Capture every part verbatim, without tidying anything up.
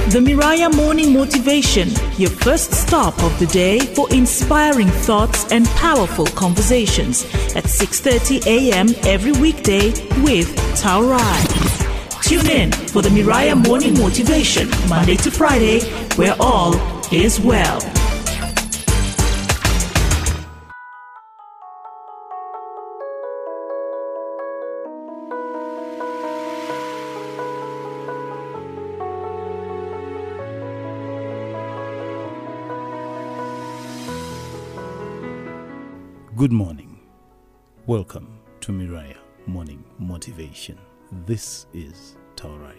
The Moriah Morning Motivation, your first stop of the day for inspiring thoughts and powerful conversations at six thirty a.m. every weekday with Taurai. Tune in for the Moriah Morning Motivation, Monday to Friday, where all is well. Good morning. Welcome to Moriah Morning Motivation. This is Taurai.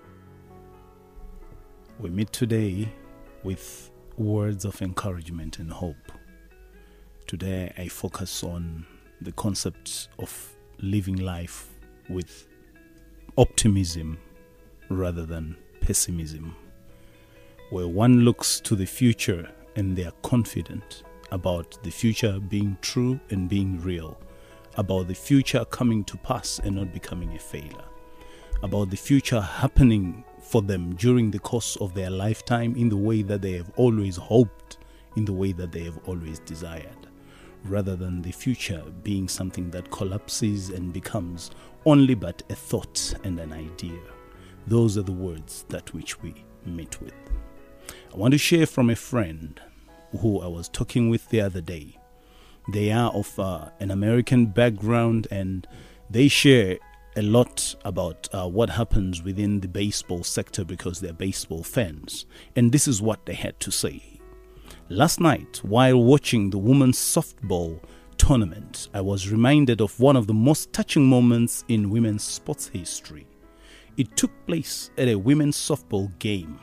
We meet today with words of encouragement and hope. Today I focus on the concept of living life with optimism rather than pessimism, where one looks to the future and they are confident about the future being true and being real, about the future coming to pass and not becoming a failure, about the future happening for them during the course of their lifetime in the way that they have always hoped, in the way that they have always desired, rather than the future being something that collapses and becomes only but a thought and an idea. Those are the words that which we meet with. I want to share from a friend who I was talking with the other day. They are of uh, an American background and they share a lot about uh, what happens within the baseball sector because they're baseball fans. And this is what they had to say. Last night, while watching the women's softball tournament, I was reminded of one of the most touching moments in women's sports history. It took place at a women's softball game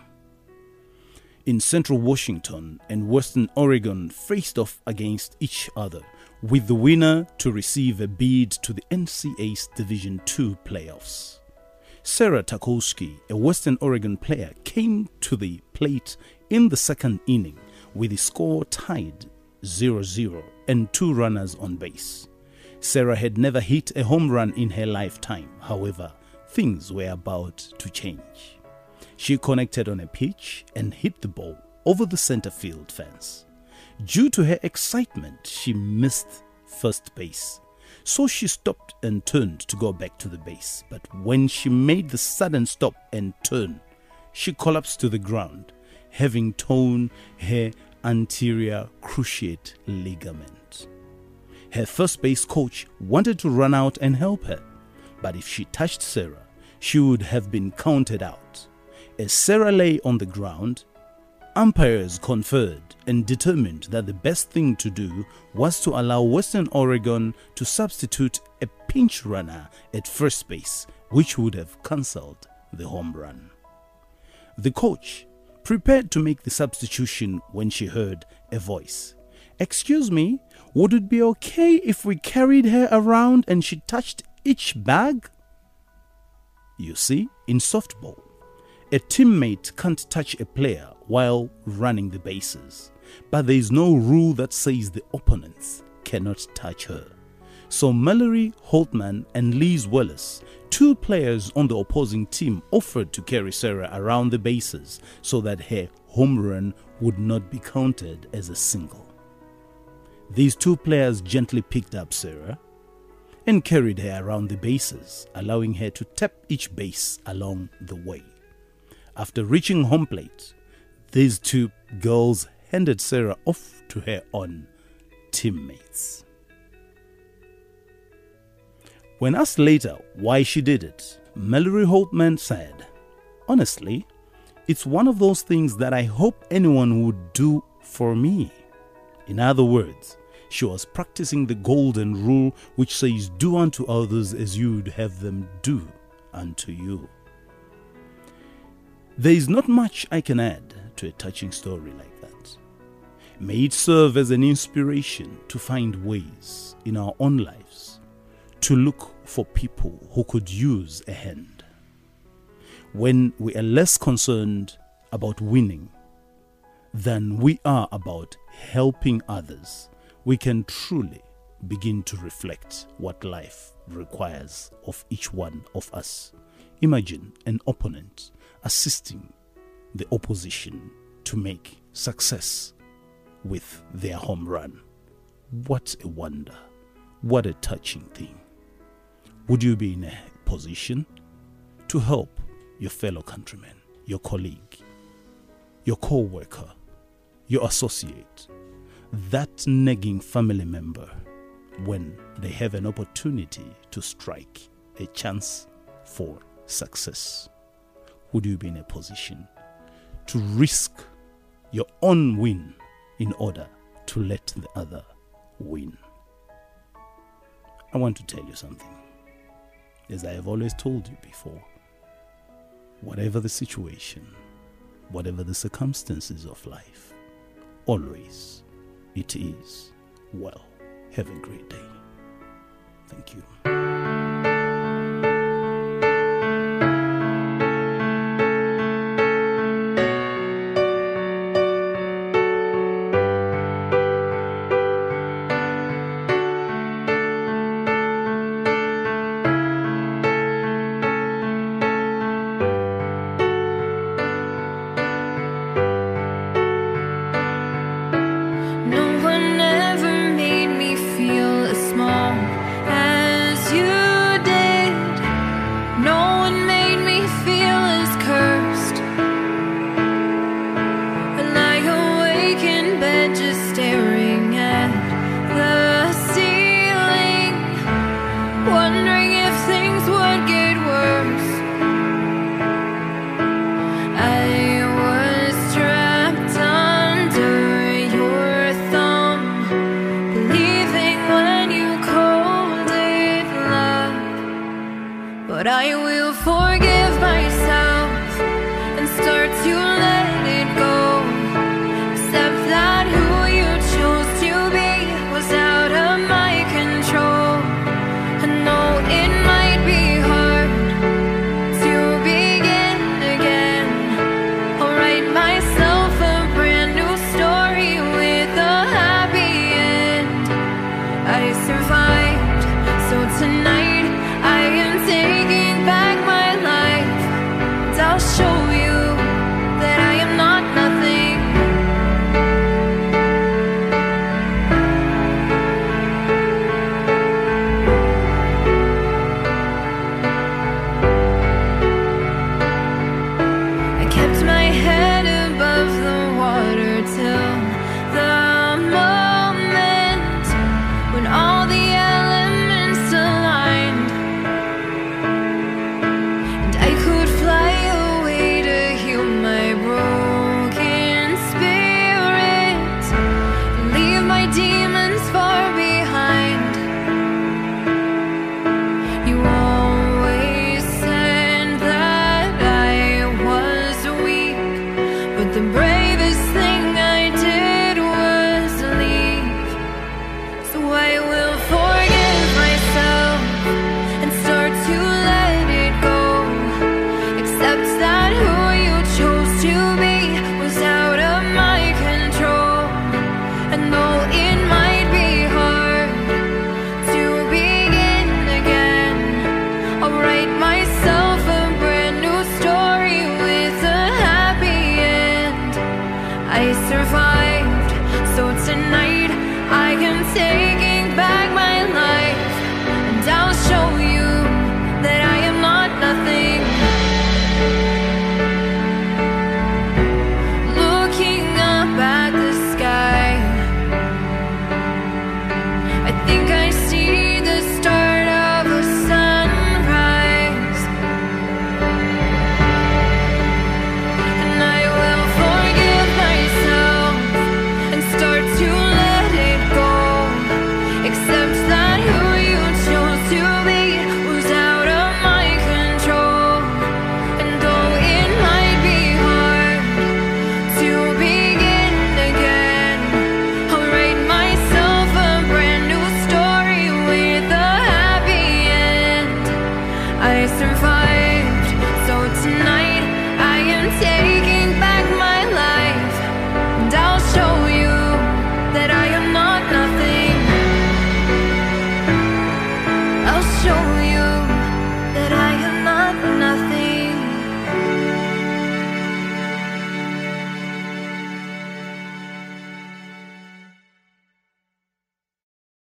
in Central Washington and Western Oregon faced off against each other, with the winner to receive a bid to the N C A A's Division two playoffs. Sarah Tarkowski, a Western Oregon player, came to the plate in the second inning with the score tied zero zero and two runners on base. Sarah had never hit a home run in her lifetime. However, things were about to change. She connected on a pitch and hit the ball over the center field fence. Due to her excitement, she missed first base. So she stopped and turned to go back to the base. But when she made the sudden stop and turn, she collapsed to the ground, having torn her anterior cruciate ligament. Her first base coach wanted to run out and help her, but if she touched Sarah, she would have been counted out. As Sarah lay on the ground, umpires conferred and determined that the best thing to do was to allow Western Oregon to substitute a pinch runner at first base, which would have cancelled the home run. The coach prepared to make the substitution when she heard a voice. "Excuse me, would it be okay if we carried her around and she touched each bag?" You see, in softball, a teammate can't touch a player while running the bases, but there is no rule that says the opponents cannot touch her. So Mallory Holtman and Liz Wallace, two players on the opposing team, offered to carry Sarah around the bases so that her home run would not be counted as a single. These two players gently picked up Sarah and carried her around the bases, allowing her to tap each base along the way. After reaching home plate, these two girls handed Sarah off to her own teammates. When asked later why she did it, Mallory Holtman said, "Honestly, it's one of those things that I hope anyone would do for me." In other words, she was practicing the golden rule which says, "Do unto others as you would have them do unto you." There is not much I can add to a touching story like that. May it serve as an inspiration to find ways in our own lives to look for people who could use a hand. When we are less concerned about winning than we are about helping others, we can truly begin to reflect what life requires of each one of us. Imagine an opponent assisting the opposition to make success with their home run. What a wonder. What a touching thing. Would you be in a position to help your fellow countrymen, your colleague, your co-worker, your associate, that nagging family member, when they have an opportunity to strike a chance for success? Would you be in a position to risk your own win in order to let the other win? I want to tell you something. As I have always told you before, whatever the situation, whatever the circumstances of life, always it is well. Have a great day. Thank you.